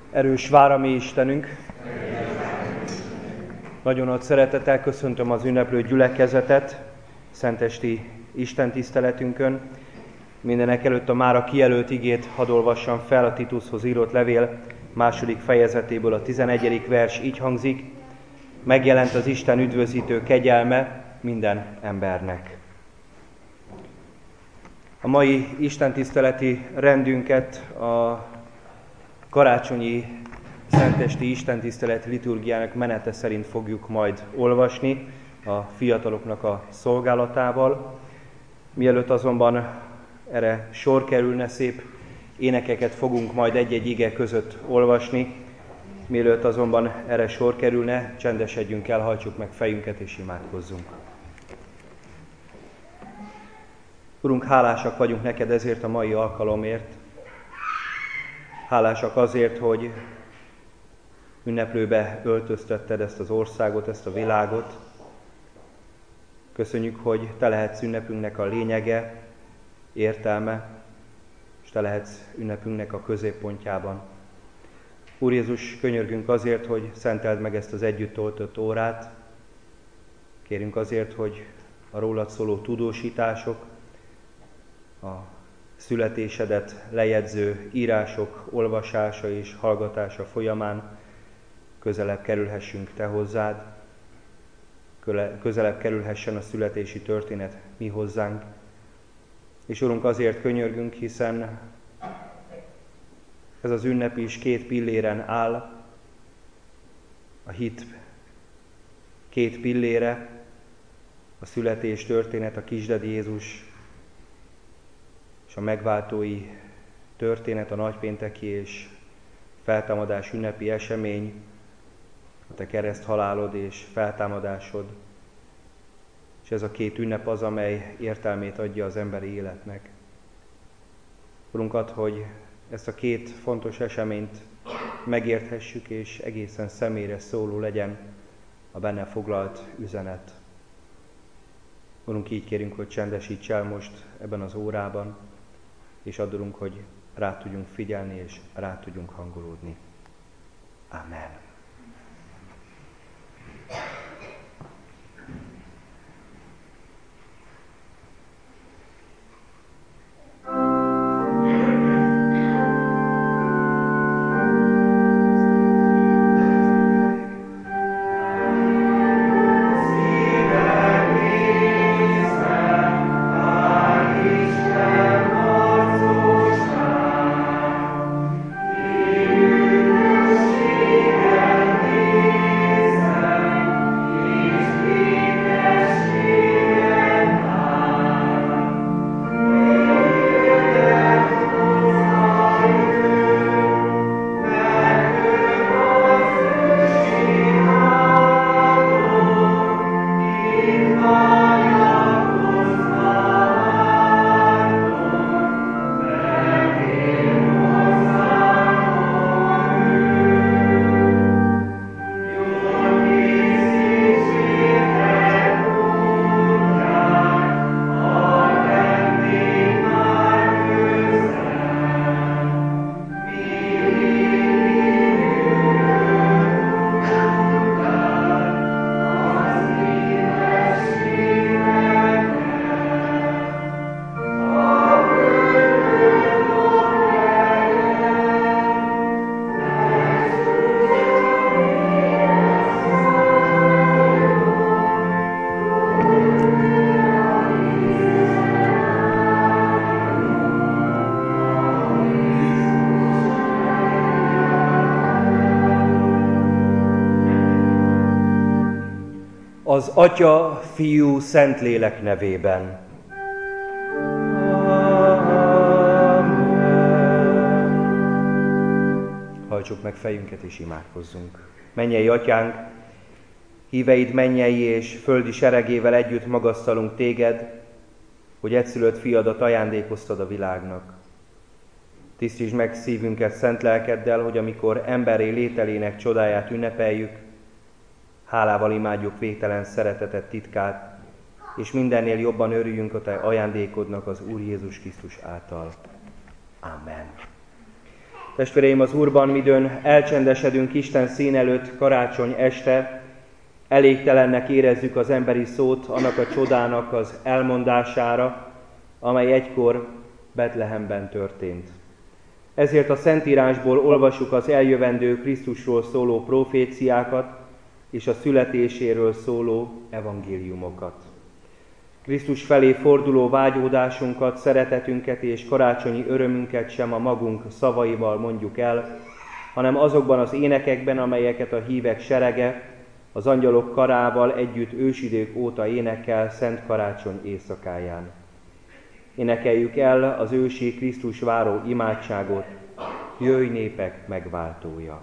Erős vár a mi Istenünk! Nagyon nagy szeretettel köszöntöm az ünneplő gyülekezetet szentesti istentiszteletünkön. Mindenek előtt a mára kijelölt igét hadd olvassam fel, a Titushoz írott levél 2. fejezetéből a 11. vers így hangzik: megjelent az Isten üdvözítő kegyelme minden embernek. A mai istentiszteleti rendünket a karácsonyi szentesti istentisztelet liturgiának menete szerint fogjuk majd olvasni a fiataloknak a szolgálatával. Mielőtt azonban erre sor kerülne, szép énekeket fogunk majd egy-egy ige között olvasni. Mielőtt azonban erre sor kerülne, csendesedjünk el, hajtsuk meg fejünket és imádkozzunk. Urunk, hálásak vagyunk neked ezért a mai alkalomért. Hálásak azért, hogy ünneplőbe öltöztetted ezt az országot, ezt a világot. Köszönjük, hogy te lehetsz ünnepünknek a lényege, értelme, és te lehetsz ünnepünknek a középpontjában. Úr Jézus, könyörgünk azért, hogy szenteld meg ezt az együtt töltött órát. Kérünk azért, hogy a rólad szóló tudósítások, a születésedet lejegyző írások olvasása és hallgatása folyamán közelebb kerülhessünk te hozzád, közelebb kerülhessen a születési történet mi hozzánk. És Urunk, azért könyörgünk, hiszen ez az ünnep is két pilléren áll, a hit két pillére, a születés történet, a kisded Jézus, és a megváltói történet, a nagypénteki és feltámadás ünnepi esemény, a te kereszthalálod és feltámadásod. És ez a két ünnep az, amely értelmét adja az emberi életnek. Urunk, add, hogy ezt a két fontos eseményt megérthessük, és egészen személyre szóló legyen a benne foglalt üzenet. Urunk, így kérünk, hogy csendesíts el most ebben az órában, és adunk, hogy rá tudjunk figyelni, és rá tudjunk hangolódni. Amen. Az Atya, Fiú, Szentlélek nevében. Hajtsuk meg fejünket és imádkozzunk. Mennyei Atyánk, híveid mennyei és földi seregével együtt magasztalunk téged, hogy egyszülött fiadat ajándékoztad a világnak. Tisztítsd meg szívünket szent lelkeddel, hogy amikor emberré lételének csodáját ünnepeljük, hálával imádjuk végtelen szereteted titkát, és mindennél jobban örüljünk a te ajándékodnak az Úr Jézus Krisztus által. Amen. Testvéreim, az Úrban, midőn elcsendesedünk Isten szín előtt karácsony este, elégtelennek érezzük az emberi szót annak a csodának az elmondására, amely egykor Betlehemben történt. Ezért a Szentírásból olvassuk az eljövendő Krisztusról szóló proféciákat és a születéséről szóló evangéliumokat. Krisztus felé forduló vágyódásunkat, szeretetünket és karácsonyi örömünket sem a magunk szavaival mondjuk el, hanem azokban az énekekben, amelyeket a hívek serege az angyalok karával együtt ősidők óta énekel Szent Karácsony éjszakáján. Énekeljük el az ősi Krisztus váró imádságot, jöjj népek megváltója!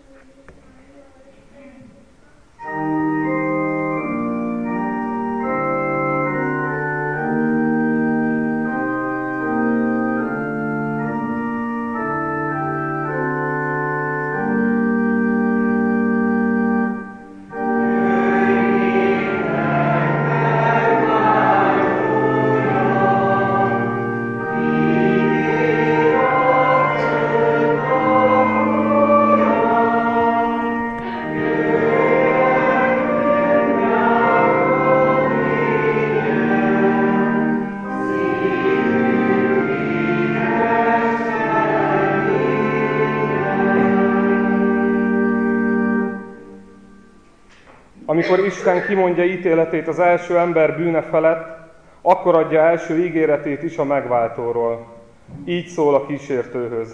Amikor Isten kimondja ítéletét az első ember bűne felett, akkor adja első ígéretét is a megváltóról. Így szól a kísértőhöz.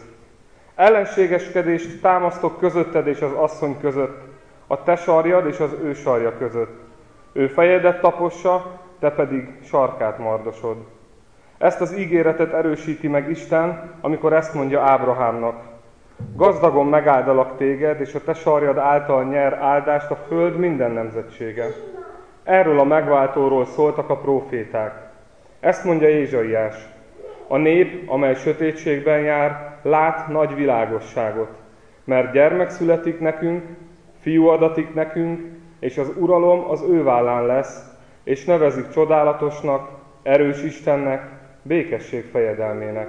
Ellenségeskedést támasztok közötted és az asszony között, a te sarjad és az ő sarja között. Ő fejedet tapossa, te pedig sarkát mardosod. Ezt az ígéretet erősíti meg Isten, amikor ezt mondja Ábrahámnak. Gazdagon megáldalak téged, és a te sarjad által nyer áldást a föld minden nemzetsége. Erről a megváltóról szóltak a próféták. Ezt mondja Ézsaiás. A nép, amely sötétségben jár, lát nagy világosságot, mert gyermek születik nekünk, fiú adatik nekünk, és az uralom az ő vállán lesz, és nevezik csodálatosnak, erős Istennek, békesség fejedelmének.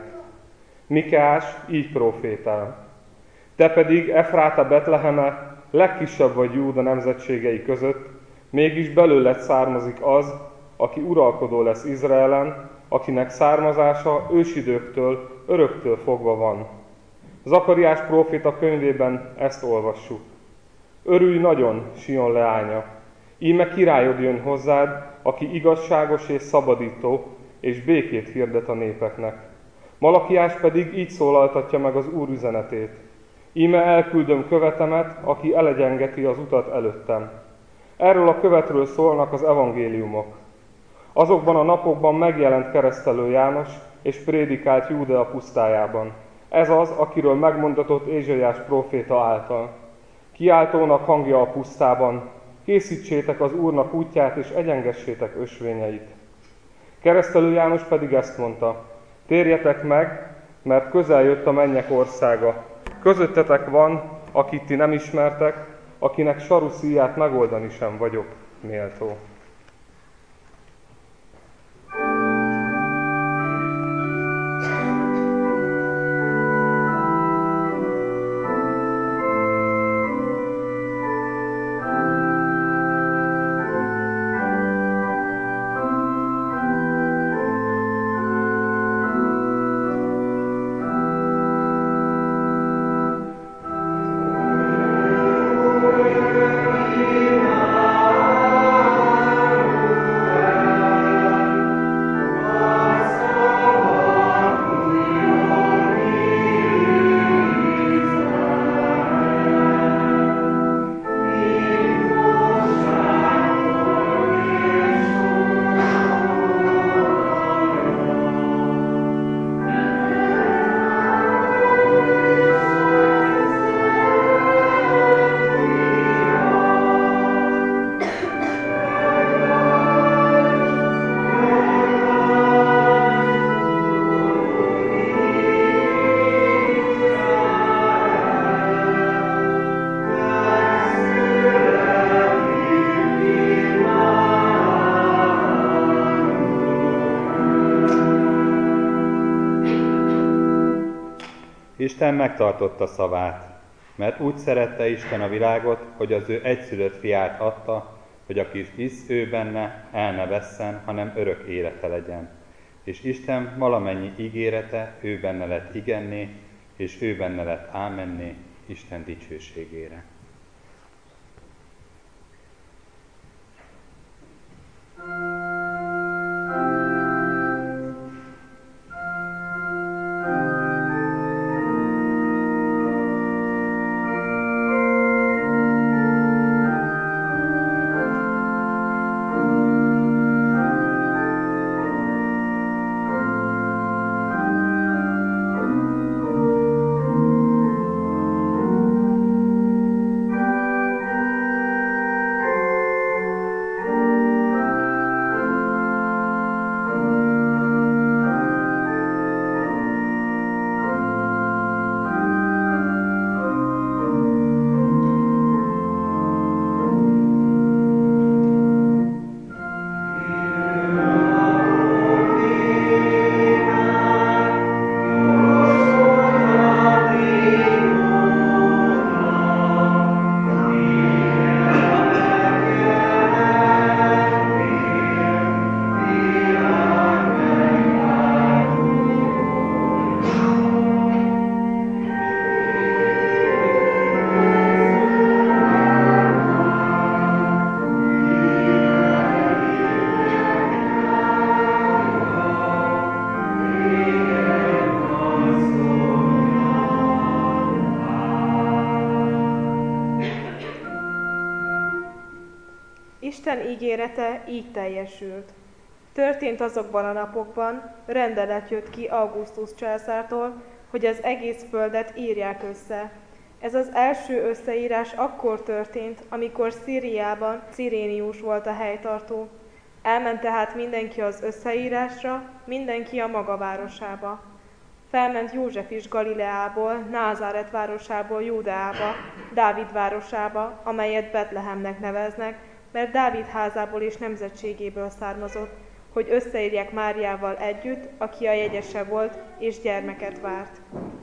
Mikeás így prófétál. Te pedig, Efráta Betleheme, legkisebb vagy Júda nemzetségei között, mégis belőled származik az, aki uralkodó lesz Izraelen, akinek származása ősidőktől, öröktől fogva van. Zakariás próféta könyvében ezt olvassuk. Örülj nagyon, Sion leánya! Íme királyod jön hozzád, aki igazságos és szabadító, és békét hirdet a népeknek. Malakiás pedig így szólaltatja meg az Úr üzenetét. Íme elküldöm követemet, aki elegyengeti az utat előttem. Erről a követről szólnak az evangéliumok. Azokban a napokban megjelent keresztelő János, és prédikált Júdea pusztájában. Ez az, akiről megmondatott Ézsaiás próféta által. Kiáltónak hangja a pusztában, készítsétek az Úrnak útját, és egyengessétek ösvényeit. Keresztelő János pedig ezt mondta, térjetek meg, mert közel jött a mennyek országa. Közöttetek van, akit ti nem ismertek, akinek saru szíját megoldani sem vagyok méltó. Isten megtartotta szavát, mert úgy szerette Isten a világot, hogy az ő egyszülött fiát adta, hogy aki hisz ő benne, el ne vesszen, hanem örök élete legyen. És Isten valamennyi ígérete ő benne lett igenné, és ő benne lett ámenné, Isten dicsőségére. Isten ígérete így teljesült. Történt azokban a napokban, rendelet jött ki Augustus császártól, hogy az egész földet írják össze. Ez az első összeírás akkor történt, amikor Szíriában Cirénius volt a helytartó. Elment tehát mindenki az összeírásra, mindenki a maga városába. Felment József is Galileából, Názáret városából Júdeába, Dávid városába, amelyet Betlehemnek neveznek, mert Dávid házából és nemzetségéből származott, hogy összeírják Máriával együtt, aki a jegyese volt, és gyermeket várt.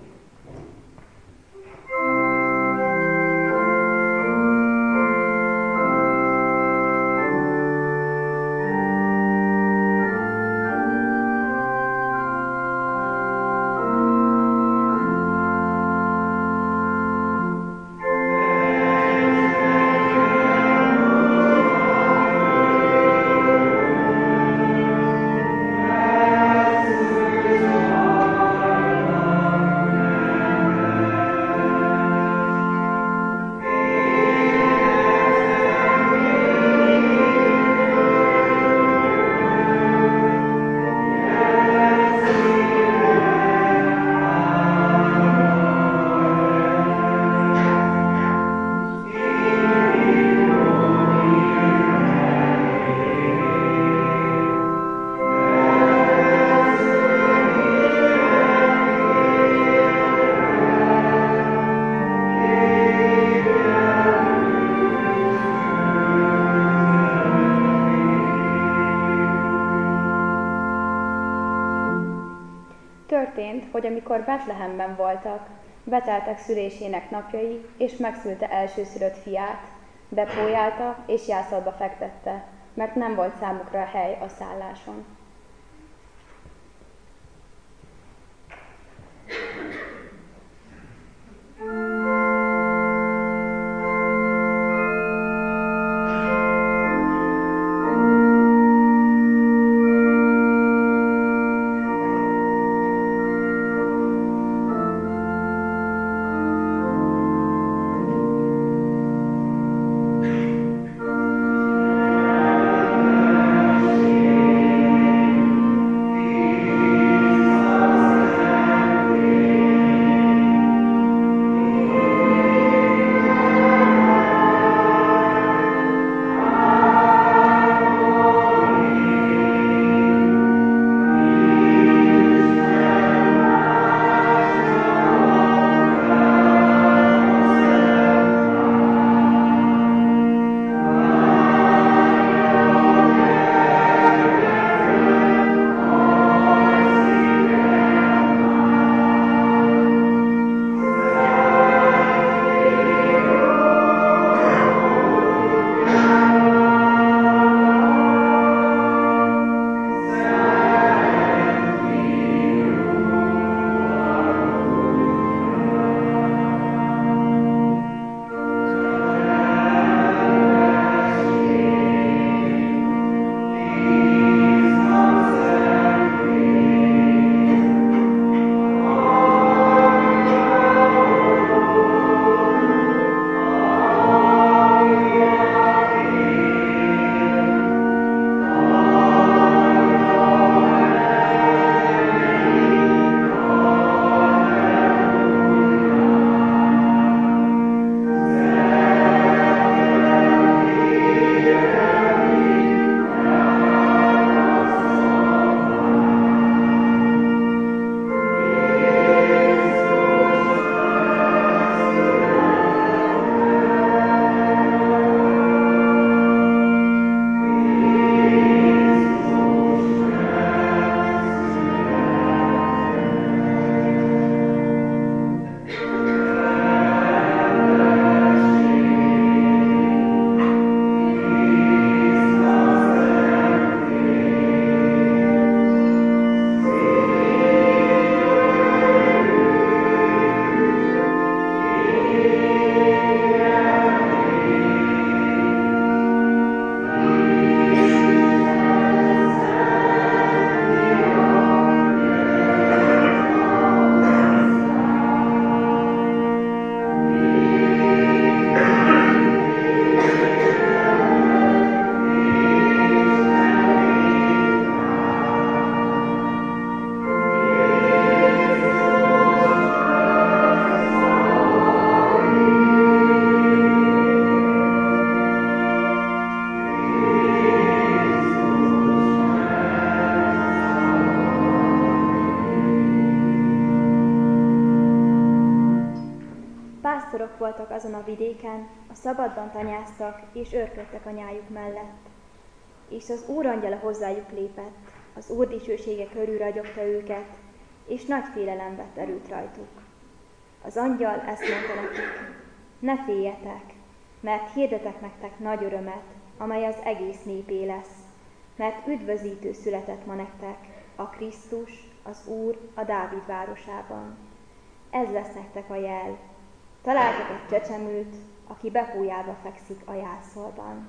Történt, hogy amikor Betlehemben voltak, beteltek szülésének napjai, és megszülte elsőszülött fiát, bepójálta és jászolba fektette, mert nem volt számukra hely a szálláson. pásztorok voltak azon a vidéken, a szabadban tanyáztak és őrködtek a nyájuk mellett. És az Úr angyala hozzájuk lépett, az Úr dicsősége körül ragyogta őket, és nagy félelem vett erőt rajtuk. Az angyal ezt mondta nekik: ne féljetek, mert hirdetek nektek nagy örömet, amely az egész népé lesz, mert üdvözítő született ma nektek, a Krisztus, az Úr a Dávid városában. Ez lesz nektek a jel. Találtok egy csecsemőt, aki bepójálva fekszik a jászolban.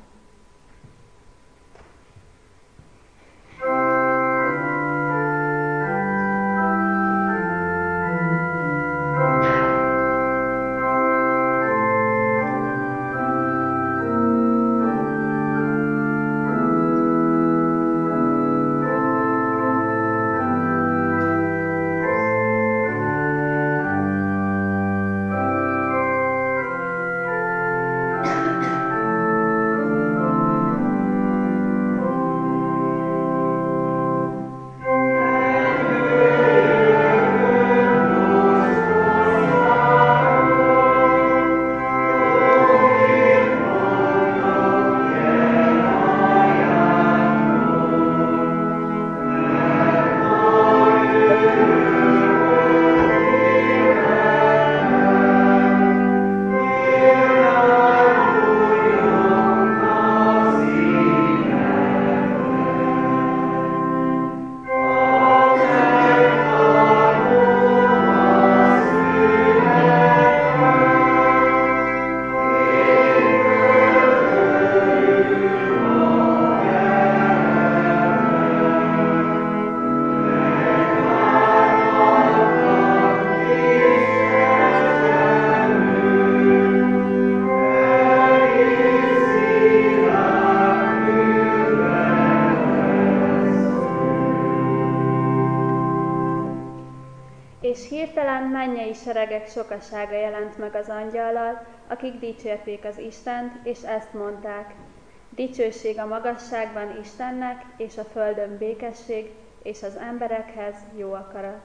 És hirtelen mennyei seregek sokasága jelent meg az angyallal, akik dicsérték az Istent, és ezt mondták: dicsőség a magasságban Istennek, és a földön békesség, és az emberekhez jó akarat.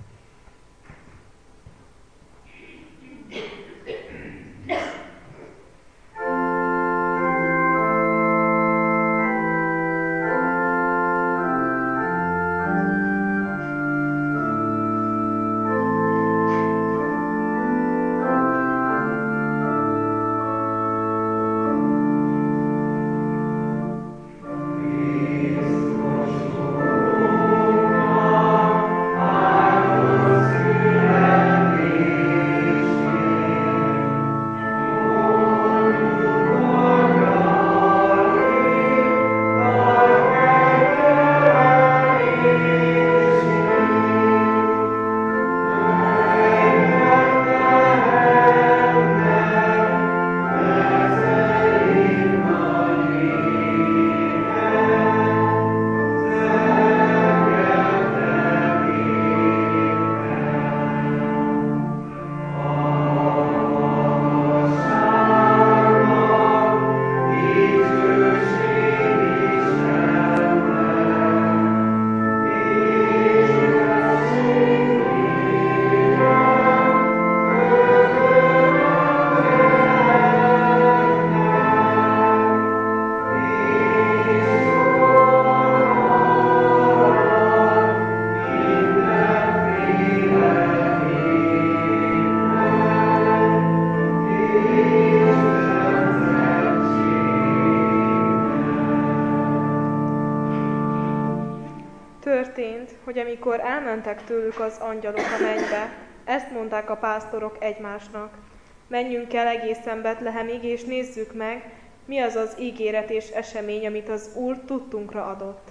Történt, hogy amikor elmentek tőlük az angyalok a mennybe, ezt mondták a pásztorok egymásnak: menjünk el egészen Betlehemig, és nézzük meg, mi az az ígéret és esemény, amit az Úr tudtunkra adott.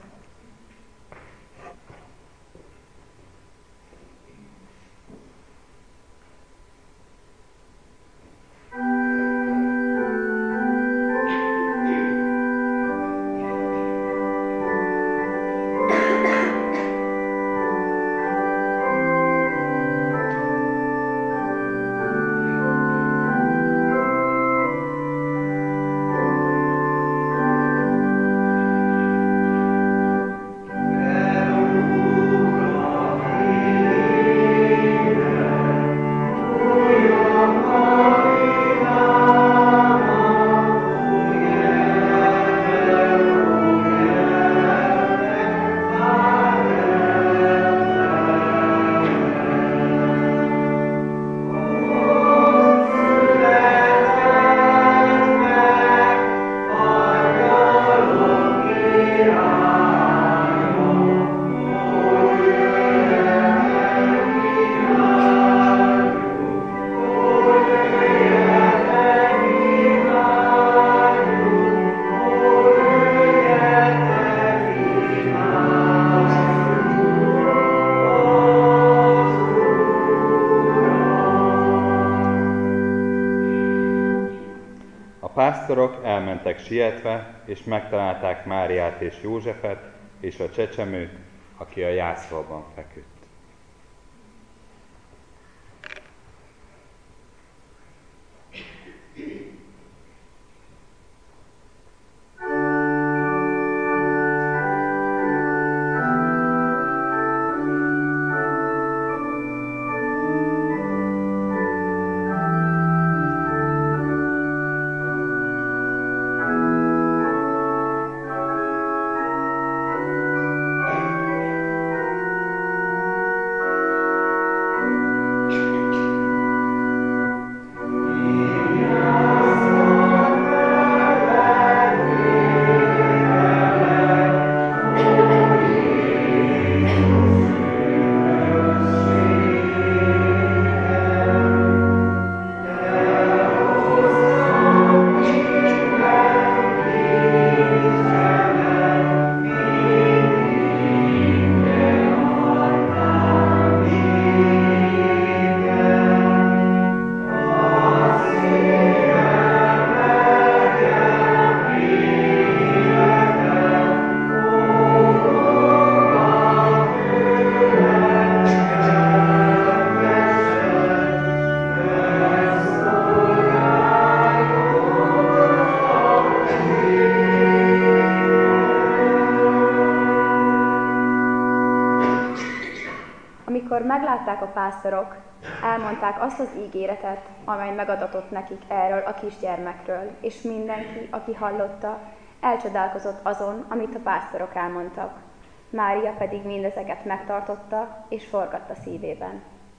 pásztorok elmentek sietve, és megtalálták Máriát és Józsefet, és a csecsemőt, aki a jászolban feküdt. meglátták a pásztorok, elmondták azt az ígéretet, amely megadatott nekik erről a kisgyermekről, és mindenki, aki hallotta, elcsodálkozott azon, amit a pásztorok elmondtak. Mária pedig mindezeket megtartotta, és forgatta szívében.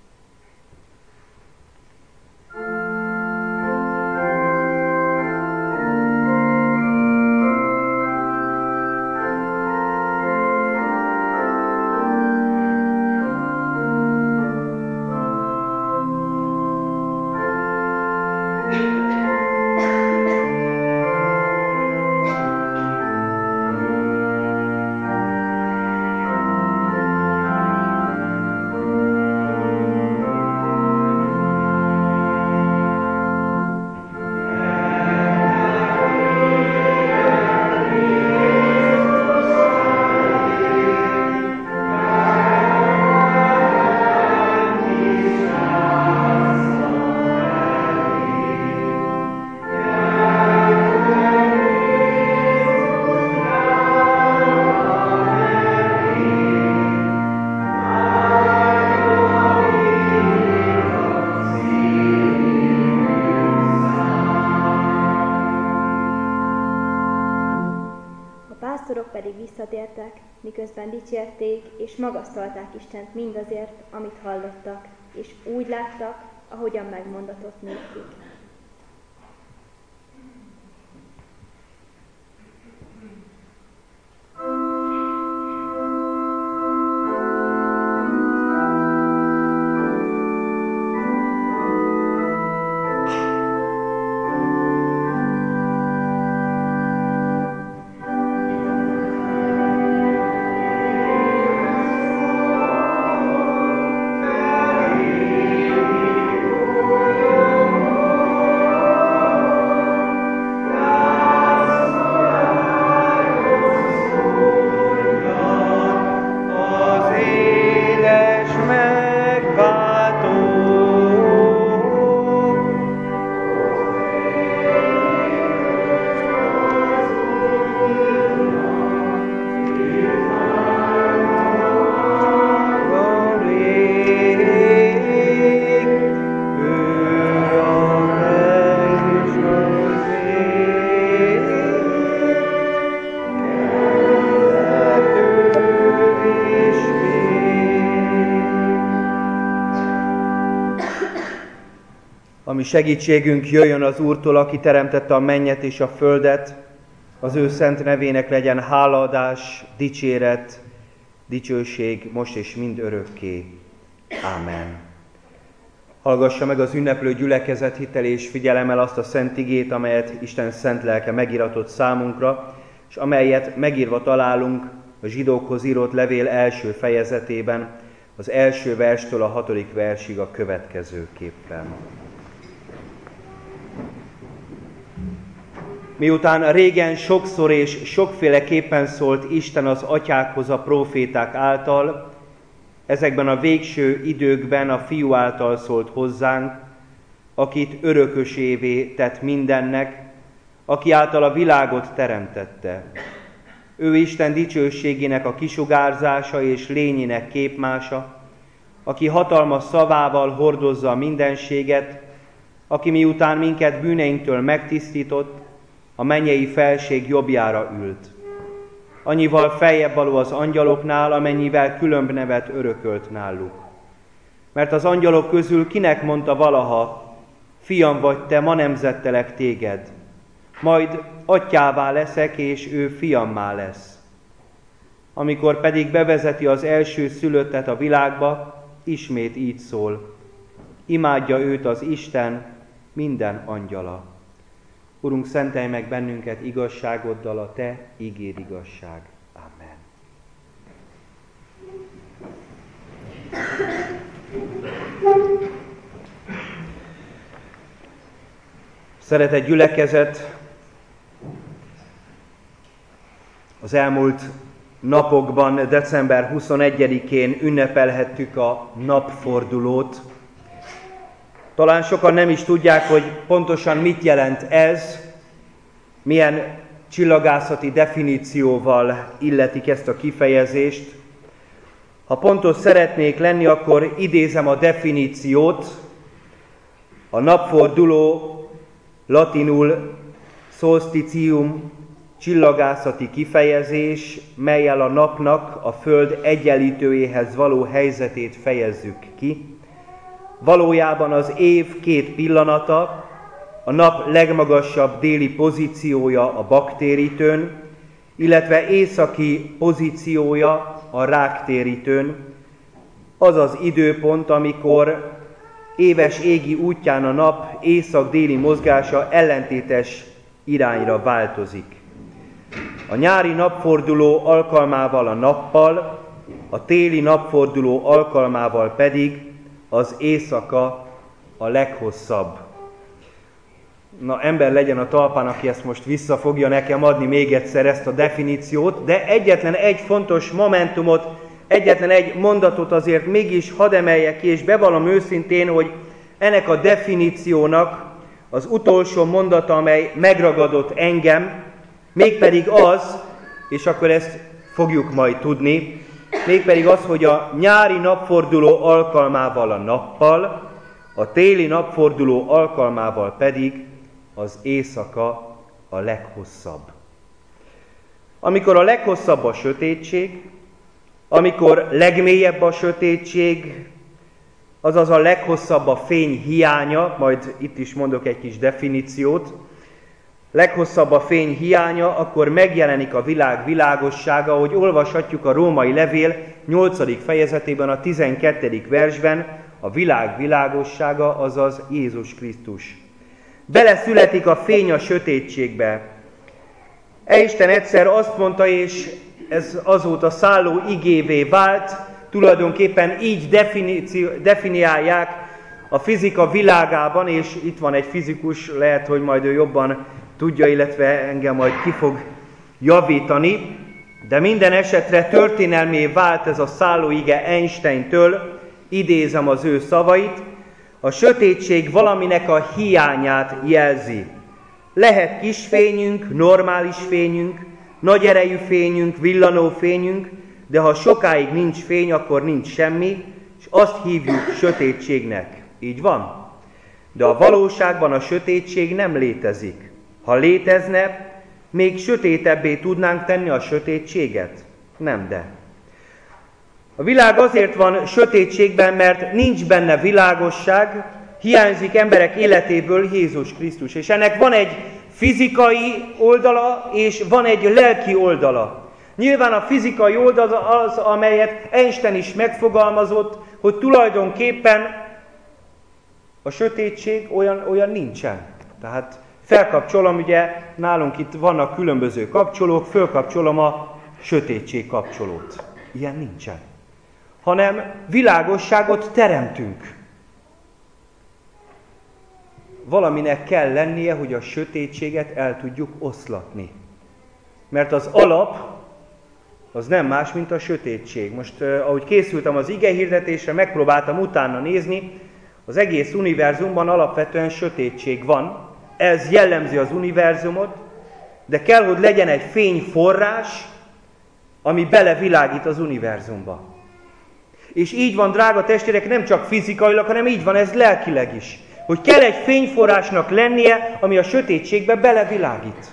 Visszatértek, miközben dicsérték és magasztalták Istent mindazért, amit hallottak, és úgy láttak, ahogyan megmondatott nékik. Ami segítségünk jöjjön az Úrtól, aki teremtette a mennyet és a földet, az ő szent nevének legyen hálaadás, dicséret, dicsőség, most és mind örökké. Ámen. Hallgassa meg az ünneplő gyülekezet hittel és figyelemmel azt a szent igét, amelyet Isten szent lelke megiratott számunkra, és amelyet megírva találunk a zsidókhoz írott levél első fejezetében, az első verstől a 6. versig a következőképpen. Miután régen sokszor és sokféleképpen szólt Isten az atyákhoz a próféták által, ezekben a végső időkben a Fiú által szólt hozzánk, akit örökösévé tett mindennek, aki által a világot teremtette. Ő Isten dicsőségének a kisugárzása és lényének képmása, aki hatalmas szavával hordozza a mindenséget, aki miután minket bűneinktől megtisztított, a mennyei felség jobbjára ült. Annyival feljebb való az angyaloknál, amennyivel különb nevet örökölt náluk. Mert az angyalok közül kinek mondta valaha, fiam vagy te, ma nemzettelek téged, majd atyává leszek, és ő fiammá lesz. Amikor pedig bevezeti az első szülöttet a világba, ismét így szól, imádja őt az Isten, minden angyala. Urunk, szentelj meg bennünket igazságoddal, a te igéd igazság. Amen. Szeretett gyülekezet, az elmúlt napokban, december 21-én ünnepelhettük a napfordulót. Talán sokan nem is tudják, hogy pontosan mit jelent ez, milyen csillagászati definícióval illetik ezt a kifejezést. Ha pontos szeretnék lenni, akkor idézem a definíciót. A napforduló latinul solstitium csillagászati kifejezés, mellyel a napnak a Föld egyenlítőjéhez való helyzetét fejezzük ki. Valójában az év két pillanata, a nap legmagasabb déli pozíciója a baktérítőn, illetve északi pozíciója a ráktérítőn, az az időpont, amikor éves égi útján a nap észak-déli mozgása ellentétes irányra változik. A nyári napforduló alkalmával a nappal, a téli napforduló alkalmával pedig az éjszaka a leghosszabb. Na, ember legyen a talpán, aki ezt most vissza fogja nekem adni még egyszer ezt a definíciót, de egyetlen egy fontos momentumot, egyetlen egy mondatot azért mégis hadd emeljek ki, és bevallom őszintén, hogy ennek a definíciónak az utolsó mondata, amely megragadott engem, mégpedig az, és akkor ezt fogjuk majd tudni, mégpedig az, hogy a nyári napforduló alkalmával a nappal, a téli napforduló alkalmával pedig az éjszaka a leghosszabb. Amikor a leghosszabb a sötétség, amikor legmélyebb a sötétség, azaz a leghosszabb a fény hiánya, majd itt is mondok egy kis definíciót, leghosszabb a fény hiánya, akkor megjelenik a világ világossága, ahogy olvashatjuk a Római Levél 8. fejezetében, a 12. versben, a világ világossága, azaz Jézus Krisztus. Beleszületik a fény a sötétségbe. Isten egyszer azt mondta, és ez azóta szálló igévé vált, tulajdonképpen így definiálják a fizika világában, és itt van egy fizikus, lehet, hogy majd ő jobban tudja, illetve engem majd ki fog javítani, de minden esetre történelmé vált ez a szállóige Einsteintől, idézem az ő szavait, a sötétség valaminek a hiányát jelzi. Lehet kis fényünk, normális fényünk, nagy erejű fényünk, villanó fényünk, de ha sokáig nincs fény, akkor nincs semmi, és azt hívjuk sötétségnek. Így van? De a valóságban a sötétség nem létezik. Ha létezne, még sötétebbé tudnánk tenni a sötétséget? Nem, de. A világ azért van sötétségben, mert nincs benne világosság, hiányzik emberek életéből Jézus Krisztus. És ennek van egy fizikai oldala, és van egy lelki oldala. Nyilván a fizikai oldala az, amelyet Einstein is megfogalmazott, hogy tulajdonképpen a sötétség olyan nincsen. Tehát felkapcsolom, ugye nálunk itt vannak különböző kapcsolók, fölkapcsolom a sötétség kapcsolót. Ilyen nincsen. Hanem világosságot teremtünk. valaminek kell lennie, hogy a sötétséget el tudjuk oszlatni. Mert az alap az nem más, mint a sötétség. Most, ahogy készültem az igehirdetésre, megpróbáltam utána nézni, az egész univerzumban alapvetően sötétség van. Ez jellemzi az univerzumot, de kell, hogy legyen egy fényforrás, ami belevilágít az univerzumba. És így van, drága testvérek, nem csak fizikailag, hanem így van ez lelkileg is. Hogy kell egy fényforrásnak lennie, ami a sötétségbe belevilágít.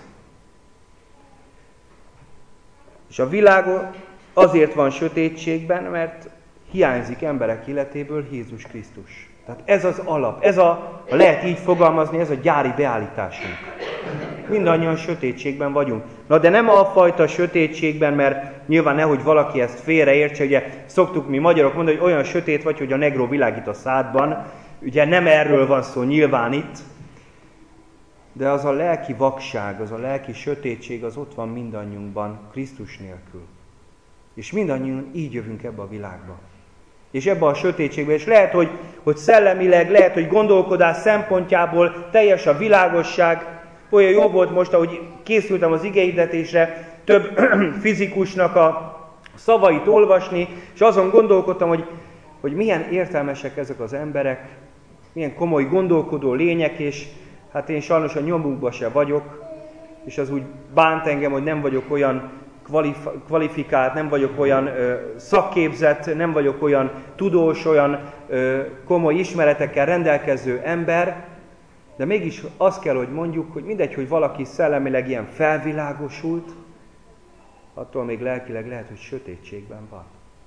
És a világ azért van sötétségben, mert hiányzik emberek életéből Jézus Krisztus. Tehát ez az alap, ha lehet így fogalmazni, ez a gyári beállításunk. Mindannyian sötétségben vagyunk. Na de nem a fajta sötétségben, mert nyilván nehogy valaki ezt félreértse, ugye szoktuk mi magyarok mondani, hogy olyan sötét vagy, hogy a negró világít a szádban. Ugye nem erről van szó nyilván itt, de az a lelki vakság, az a lelki sötétség, az ott van mindannyiunkban Krisztus nélkül. És mindannyian így jövünk ebbe a világba. És ebbe a sötétségbe, és lehet, hogy szellemileg, lehet, hogy gondolkodás szempontjából teljes a világosság. Olyan jó volt most, ahogy készültem az igehirdetésre, több fizikusnak a szavait olvasni, és azon gondolkodtam, hogy milyen értelmesek ezek az emberek, milyen komoly gondolkodó lények, és hát én sajnos a nyomukba se vagyok, és az úgy bánt engem, hogy nem vagyok olyan kvalifikált, nem vagyok olyan szakképzett, nem vagyok olyan tudós, olyan komoly ismeretekkel rendelkező ember, de mégis azt kell, hogy mondjuk, hogy mindegy, hogy valaki szellemileg ilyen felvilágosult, attól még lelkileg lehet, hogy sötétségben van.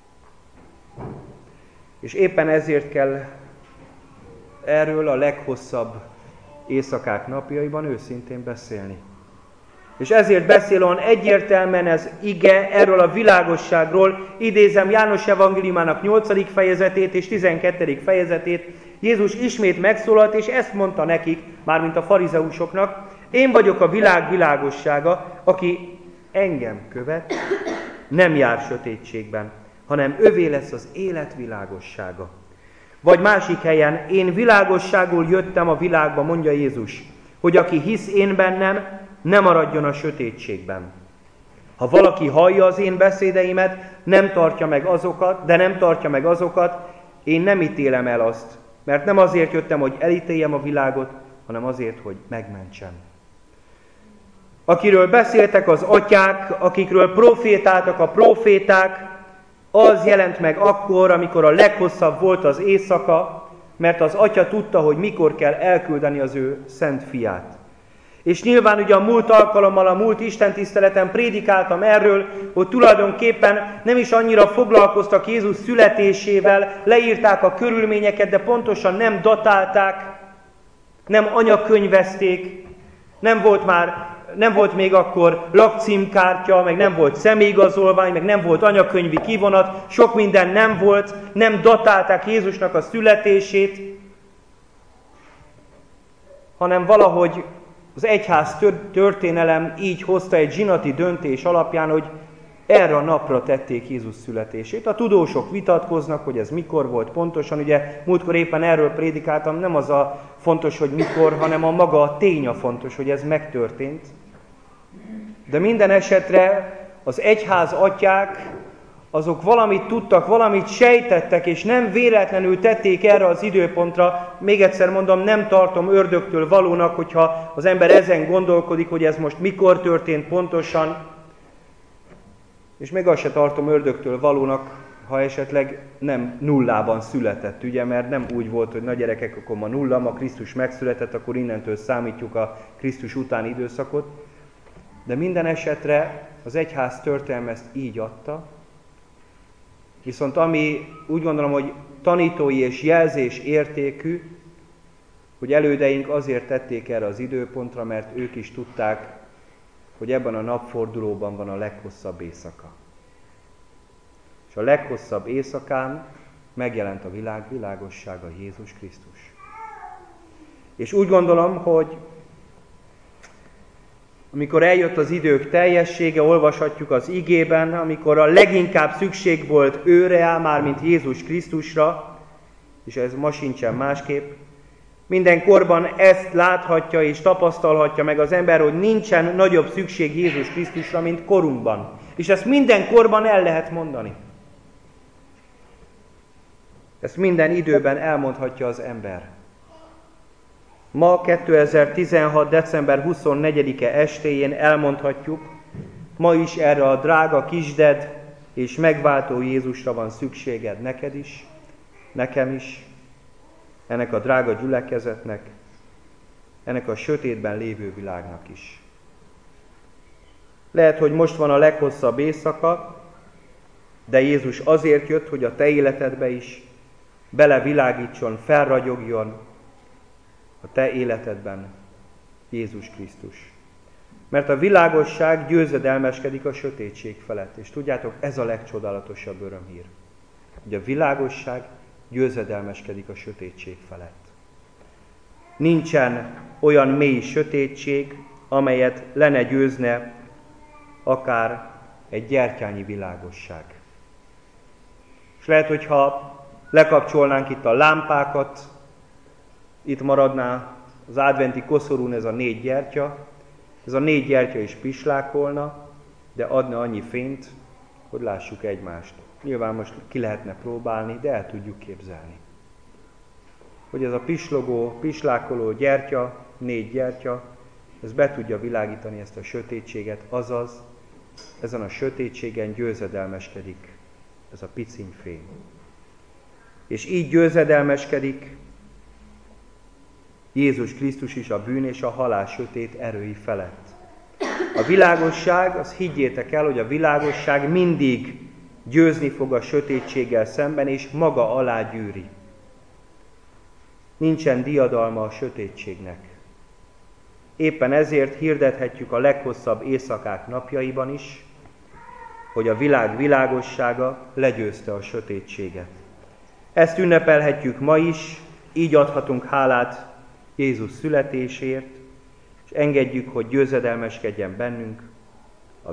És éppen ezért kell erről a leghosszabb éjszakák napjaiban őszintén beszélni. És ezért beszél olyan egyértelműen ez ige erről a világosságról, idézem János evangéliumának 8. fejezetét és 12. fejezetét, Jézus ismét megszólalt, és ezt mondta nekik, mármint a farizeusoknak, én vagyok a világ világossága, aki engem követ, nem jár sötétségben, hanem övé lesz az élet világossága. Vagy másik helyen, én világosságul jöttem a világba, mondja Jézus, hogy aki hisz én bennem, ne maradjon a sötétségben. Ha valaki hallja az én beszédeimet, nem tartja meg azokat, én nem ítélem el azt, mert nem azért jöttem, hogy elítéljem a világot, hanem azért, hogy megmentsem. Akiről beszéltek az atyák, akikről profétáltak a proféták, az jelent meg akkor, amikor a leghosszabb volt az éjszaka, mert az atya tudta, hogy mikor kell elküldeni az ő szent fiát. És nyilván ugye a múlt alkalommal, a múlt istentiszteleten prédikáltam erről, hogy tulajdonképpen nem is annyira foglalkoztak Jézus születésével, leírták a körülményeket, de pontosan nem datálták, nem anyakönyvezték, nem volt még akkor lakcímkártya, meg nem volt személyigazolvány, meg nem volt anyakönyvi kivonat, sok minden nem volt, nem datálták Jézusnak a születését, hanem valahogy az egyház történelem így hozta egy zsinati döntés alapján, hogy erre a napra tették Jézus születését. A tudósok vitatkoznak, hogy ez mikor volt pontosan. Ugye múltkor éppen erről prédikáltam, nem az a fontos, hogy mikor, hanem a maga a tény a fontos, hogy ez megtörtént. De minden esetre az egyház atyák, azok valamit tudtak, valamit sejtettek, és nem véletlenül tették erre az időpontra. Még egyszer mondom, nem tartom ördögtől valónak, hogyha az ember ezen gondolkodik, hogy ez most mikor történt pontosan. És még azt se tartom ördögtől valónak, ha esetleg nem nullában született, ugye, mert nem úgy volt, hogy na gyerekek, akkor ma nulla, ma Krisztus megszületett, akkor innentől számítjuk a Krisztus utáni időszakot. De minden esetre az egyház történelme ezt így adta, viszont ami úgy gondolom, hogy tanítói és jelzés értékű, hogy elődeink azért tették erre az időpontra, mert ők is tudták, hogy ebben a napfordulóban van a leghosszabb éjszaka. És a leghosszabb éjszakán megjelent a világ világossága, Jézus Krisztus. És úgy gondolom, hogy amikor eljött az idők teljessége, olvashatjuk az igében, amikor a leginkább szükség volt őre, mármint Jézus Krisztusra, és ez ma sincsen másképp, Minden korban ezt láthatja és tapasztalhatja meg az ember, hogy nincsen nagyobb szükség Jézus Krisztusra, mint korunkban. És ezt minden korban el lehet mondani. Ezt minden időben elmondhatja az ember. Ma 2016. december 24-e estéjén elmondhatjuk, ma is erre a drága kisded és megváltó Jézusra van szükséged neked is, nekem is, ennek a drága gyülekezetnek, ennek a sötétben lévő világnak is. Lehet, hogy most van a leghosszabb éjszaka, de Jézus azért jött, hogy a te életedbe is belevilágítson, felragyogjon a te életedben Jézus Krisztus. Mert a világosság győzedelmeskedik a sötétség felett. És tudjátok, ez a legcsodálatosabb örömhír. Hogy a világosság győzedelmeskedik a sötétség felett. Nincsen olyan mély sötétség, amelyet le ne győzne akár egy gyertyányi világosság. És lehet, hogyha lekapcsolnánk itt a lámpákat, itt maradná az adventi koszorún ez a 4 gyertya, ez a 4 gyertya is pislákolna, de adna annyi fényt, hogy lássuk egymást. Nyilván most ki lehetne próbálni, de el tudjuk képzelni. Hogy ez a pislogó, pislákoló gyertya, 4 gyertya, ez be tudja világítani ezt a sötétséget, azaz ezen a sötétségen győzedelmeskedik ez a piciny fény. És így győzedelmeskedik Jézus Krisztus is a bűn és a halál sötét erői felett. A világosság, azt higgyétek el, hogy a világosság mindig győzni fog a sötétséggel szemben, és maga alá gyűri. Nincsen diadalma a sötétségnek. Éppen ezért hirdethetjük a leghosszabb éjszakák napjaiban is, hogy a világ világossága legyőzte a sötétséget. Ezt ünnepelhetjük ma is, így adhatunk hálát Jézus születésért, és engedjük, hogy győzedelmeskedjen bennünk a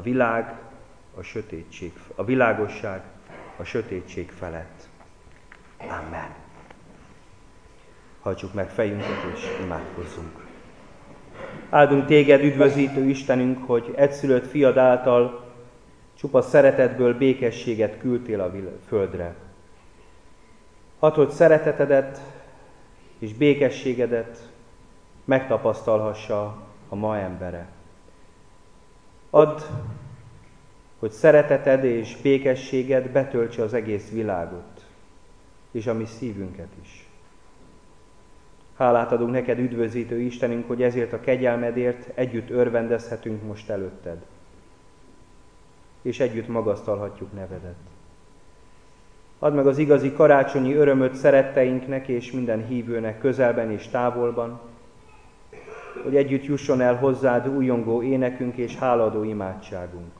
világosság a sötétség felett. Amen. Hajtsuk meg fejünket és imádkozzunk. Áldunk téged, üdvözítő Istenünk, hogy egyszülött fiad által csupa szeretetből békességet küldtél a földre. Add, hogy szeretetedet és békességedet megtapasztalhassa a ma embere. Add, hogy szereteted és békességed betöltse az egész világot, és a mi szívünket is. Hálát adunk neked, üdvözítő Istenünk, hogy ezért a kegyelmedért együtt örvendezhetünk most előtted, és együtt magasztalhatjuk nevedet. Add meg az igazi karácsonyi örömöt szeretteinknek és minden hívőnek közelben és távolban, hogy együtt jusson el hozzád újongó énekünk és háladó imádságunk.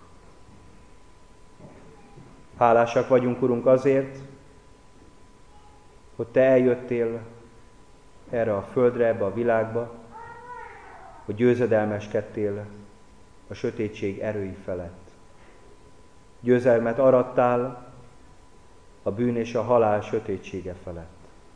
Hálásak vagyunk, Urunk, azért, hogy Te eljöttél erre a földre, ebbe a világba, hogy győzedelmeskedtél a sötétség erői felett. Győzelmet arattál a bűn és a halál sötétsége felett.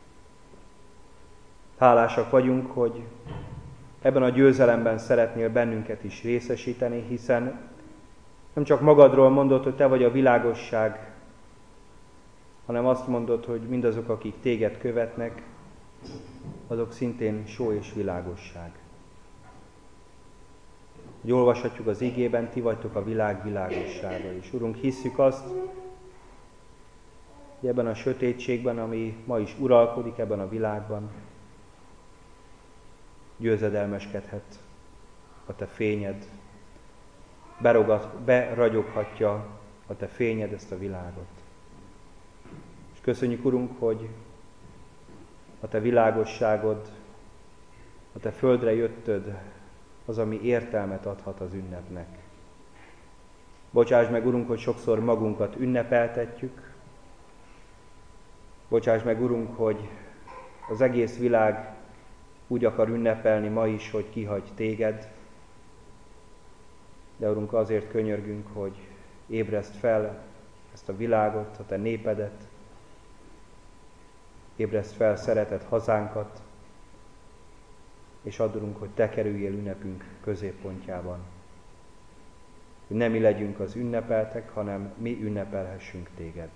Hálásak vagyunk, hogy ebben a győzelemben szeretnél bennünket is részesíteni, hiszen nem csak magadról mondod, hogy te vagy a világosság, hanem azt mondod, hogy mindazok, akik téged követnek, azok szintén só és világosság. Hogy olvashatjuk az igében, ti vagytok a világ világossága. És Urunk, hisszük azt, hogy ebben a sötétségben, ami ma is uralkodik ebben a világban, győzedelmeskedhet a te fényed, beragyoghatja a te fényed ezt a világot. És köszönjük, Urunk, hogy a te világosságod, a te földre jöttöd, az, ami értelmet adhat az ünnepnek. Bocsáss meg, Urunk, hogy sokszor magunkat ünnepeltetjük. Bocsáss meg, Urunk, hogy az egész világ úgy akar ünnepelni ma is, hogy kihagy téged. De, Urunk, azért könyörgünk, hogy ébreszt fel ezt a világot, a te népedet, ébreszt fel szeretett hazánkat, és add, Urunk, hogy Te kerüljél ünnepünk középpontjában. Hogy nem mi legyünk az ünnepeltek, hanem mi ünnepelhessünk Téged.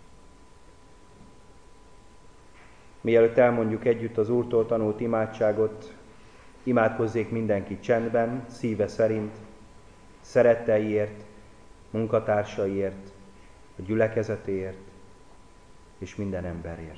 Mielőtt elmondjuk együtt az Úrtól tanult imádságot, imádkozzék mindenki csendben, szíve szerint, szeretteiért, munkatársaiért, a gyülekezetéért és minden emberért.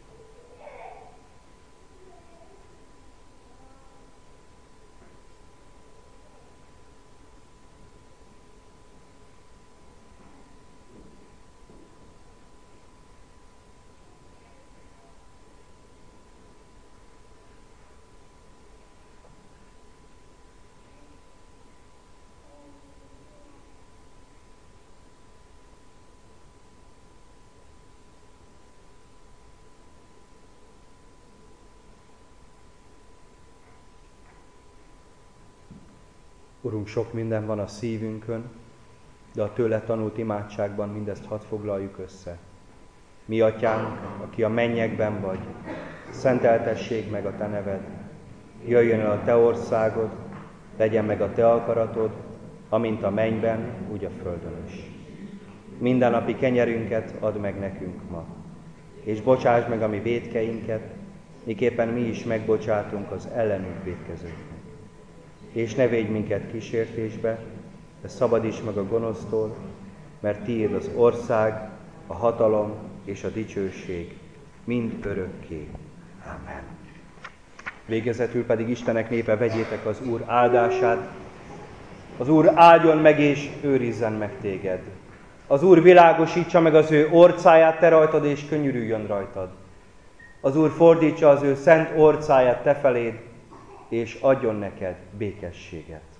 Urunk, sok minden van a szívünkön, de a tőle tanult imádságban mindezt hadd foglaljuk össze. Mi Atyánk, aki a mennyekben vagy, szenteltessék meg a Te neved. Jöjjön el a Te országod, legyen meg a Te akaratod, amint a mennyben, úgy a földön is. Mindennapi kenyerünket add meg nekünk ma, és bocsásd meg a mi vétkeinket, miképpen mi is megbocsátunk az ellenünk vétkezőknek. És ne védj minket kísértésbe, de szabadíts meg a gonosztól, mert Tiéd az ország, a hatalom és a dicsőség mind örökké. Amen. Végezetül pedig Istenek népe, vegyétek az Úr áldását. Az Úr áldjon meg és őrizzen meg téged. Az Úr világosítsa meg az ő orcáját te rajtad, és könyörüljön rajtad. Az Úr fordítsa az ő szent orcáját te feléd, és adjon neked békességet.